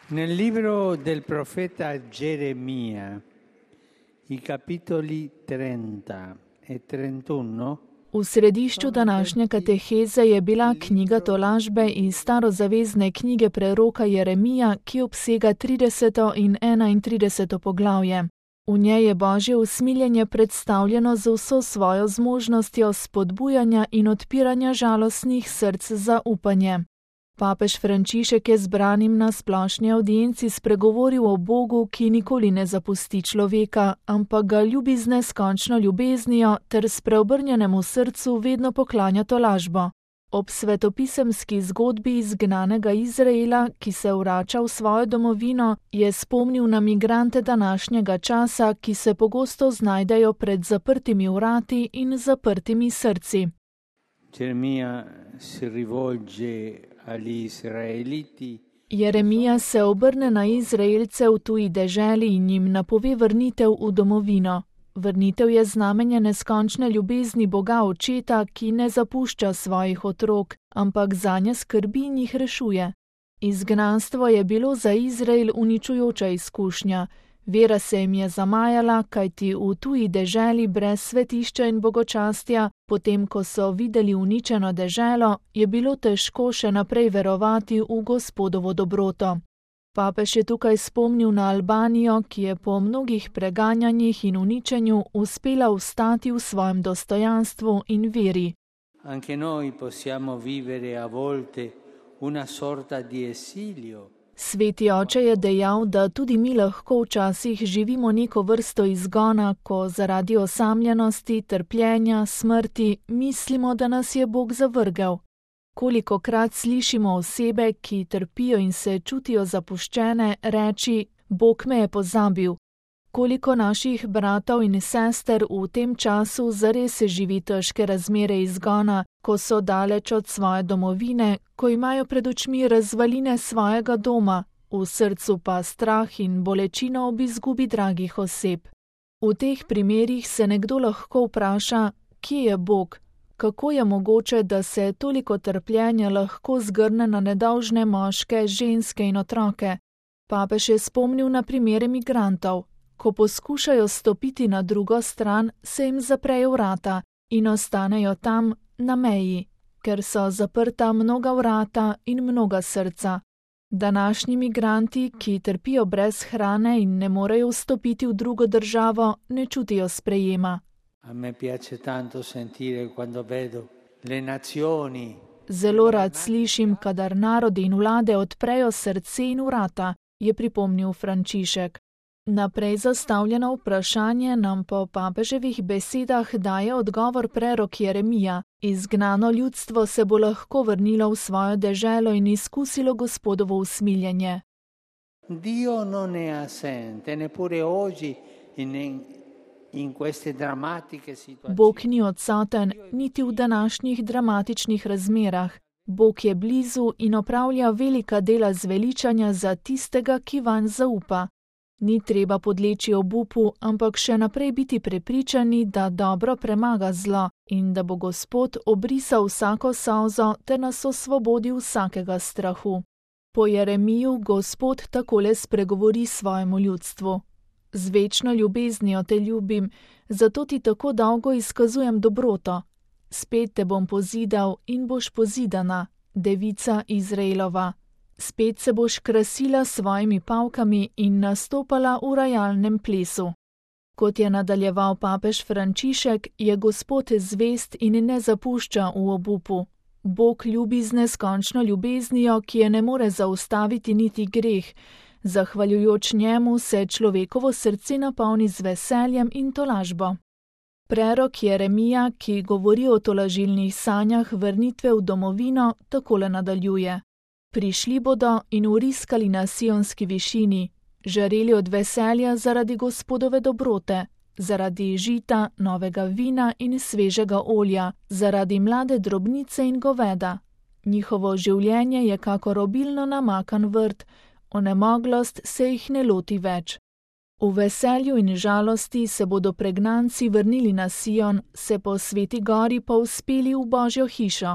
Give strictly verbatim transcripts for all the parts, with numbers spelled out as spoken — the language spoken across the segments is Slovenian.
Nel libro del profeta Geremia, i capitoli trenta e trentuno, V središču današnje kateheze je bila knjiga tolažbe iz starozavezne knjige preroka Jeremija, ki obsega trideseto in enaintrideseto poglavje. V njej je Božje usmiljenje predstavljeno z vso svojo zmožnostjo spodbujanja in odpiranja žalostnih src za upanje. Papež Frančišek je zbranim na splošni avdienci spregovoril o Bogu, ki nikoli ne zapusti človeka, ampak ga ljubi z neskončno ljubeznijo ter s preobrnjenemu srcu vedno poklanja tolažbo. Ob svetopisemski zgodbi izgnanega Izraela, ki se vrača v svojo domovino, je spomnil na migrante današnjega časa, ki se pogosto znajdejo pred zaprtimi vrati in zaprtimi srci. Geremia si rivolge agli Israeliti. Jeremija se obrne na Izraelce v tuji deželi in jim napove vrnitev v domovino. Vrnitev je znamenje neskončne ljubezni Boga Očeta, ki ne zapušča svojih otrok, ampak zanje skrbi in jih rešuje. Izgnanstvo je bilo za Izrael uničujoča izkušnja. Vera se jim je zamajala, kajti v tuji deželi brez svetišča in bogočastja, potem ko so videli uničeno deželo, je bilo težko še naprej verovati v Gospodovo dobroto. Papež je tukaj spomnil na Albanijo, ki je po mnogih preganjanjih in uničenju uspela vstati v svojem dostojanstvu in veri. Anche noi possiamo vivere a volte una sorta di esilio. Sveti oče je dejal, da tudi mi lahko včasih živimo neko vrsto izgona, ko zaradi osamljenosti, trpljenja, smrti mislimo, da nas je Bog zavrgel. Kolikokrat slišimo osebe, ki trpijo in se čutijo zapuščene, reči: Bog me je pozabil. Koliko naših bratov in sester v tem času zares živi težke razmere izgona, ko so daleč od svoje domovine, ko imajo pred očmi razvaline svojega doma, v srcu pa strah in bolečino ob izgubi dragih oseb. V teh primerih se nekdo lahko vpraša, kje je Bog? Kako je mogoče, da se toliko trpljenja lahko zgrne na nedolžne moške, ženske in otroke? Papež je spomnil na primere migrantov. Ko poskušajo stopiti na drugo stran, se jim zaprejo vrata in ostanejo tam na meji, ker so zaprta mnoga vrata in mnoga srca. Današnji migranti, ki trpijo brez hrane in ne morejo vstopiti v drugo državo, ne čutijo sprejema. A me piace tanto sentire quando vedo le nazioni. Zelo rad slišim, kadar narodi in vlade odprejo srce in vrata, je pripomnil Frančišek. Naprej zastavljeno vprašanje nam po papeževih besedah daje odgovor prerok Jeremija. Izgnano ljudstvo se bo lahko vrnilo v svojo deželo in izkusilo Gospodovo usmiljenje. Dio non è assente, neppure oggi in, in queste drammatiche situazioni. Bog ni odsoten, niti v današnjih dramatičnih razmerah. Bog je blizu in opravlja velika dela zveličanja za tistega, ki vanj zaupa. Ni treba podleči obupu, ampak še naprej biti prepričani, da dobro premaga zlo in da bo Gospod obrisal vsako solzo ter nas osvobodil vsakega strahu. Po Jeremiju Gospod takole spregovori svojemu ljudstvu: Z večno ljubeznijo te ljubim, zato ti tako dolgo izkazujem dobroto. Spet te bom pozidal in boš pozidana, devica Izraelova. Spet se boš krasila s svojimi pavkami in nastopala v rajalnem plesu. Kot je nadaljeval papež Frančišek, je Gospod zvest in ne zapušča v obupu. Bog ljubi z neskončno ljubeznijo, ki je ne more zaustaviti niti greh. Zahvaljujoč njemu se človekovo srce napolni z veseljem in tolažbo. Prerok Jeremija, ki govori o tolažilnih sanjah vrnitve v domovino, takole nadaljuje. Prišli bodo in vriskali na sionski višini, žareli od veselja zaradi Gospodove dobrote, zaradi žita, novega vina in svežega olja, zaradi mlade drobnice in goveda. Njihovo življenje je kakor obilno namakan vrt, onemoglost se jih ne loti več. V veselju in žalosti se bodo pregnanci vrnili na Sion, se po sveti gori pa uspeli v Božjo hišo.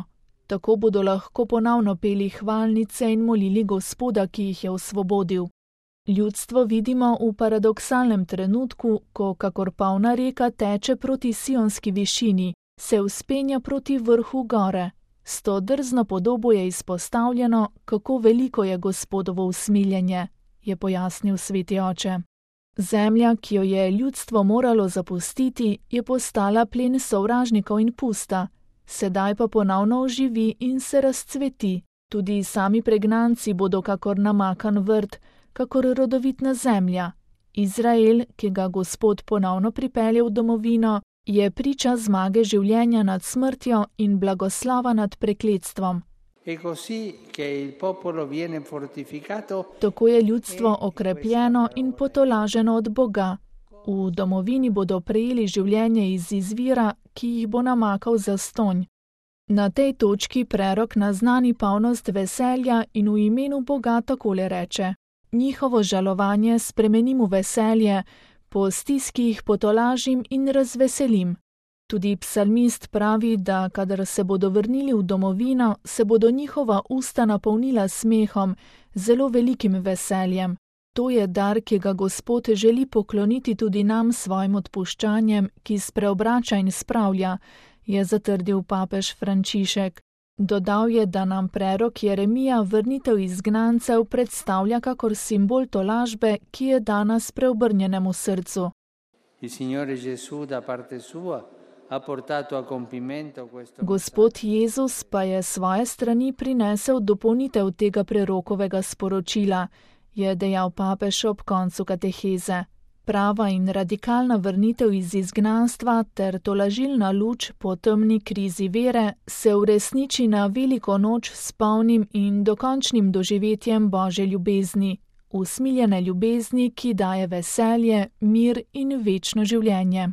Tako bodo lahko ponovno peli hvalnice in molili Gospoda, ki jih je osvobodil. Ljudstvo vidimo v paradoksalnem trenutku, ko kakor polna reka teče proti sionski višini, se vzpenja proti vrhu gore. S to drzno podobo je izpostavljeno, kako veliko je Gospodovo usmiljenje, je pojasnil sveti oče. Zemlja, ki jo je ljudstvo moralo zapustiti, je postala plen sovražnikov in pusta, sedaj pa ponovno oživi in se razcveti. Tudi sami pregnanci bodo kakor namakan vrt, kakor rodovitna zemlja. Izrael, ki ga Gospod ponovno pripelje v domovino, je priča zmage življenja nad smrtjo in blagoslava nad prekletstvom. Tako je ljudstvo okrepljeno in potolaženo od Boga. V domovini bodo prejeli življenje iz izvira, ki jih bo namakal zastonj. Na tej točki prerok naznani polnost veselja in v imenu Boga takole reče: njihovo žalovanje spremenim v veselje, po stiski jih potolažim in razveselim. Tudi psalmist pravi, da kadar se bodo vrnili v domovino, se bodo njihova usta napolnila smehom, zelo velikim veseljem. To je dar, ki ga Gospod želi pokloniti tudi nam s svojim odpuščanjem, ki spreobrača in spravlja, je zatrdil papež Frančišek. Dodal je, da nam prerok Jeremija vrnitev izgnancev predstavlja kakor simbol tolažbe, ki je dana spreobrnjenemu srcu. Gospod Jezus pa je svoje strani prinesel dopolnitev tega prerokovega sporočila, je dejal papež ob koncu kateheze. Prava in radikalna vrnitev iz izgnanstva ter tolažilna luč po temni krizi vere se uresniči na veliko noč s polnim in dokončnim doživetjem Božje ljubezni, usmiljene ljubezni, ki daje veselje, mir in večno življenje.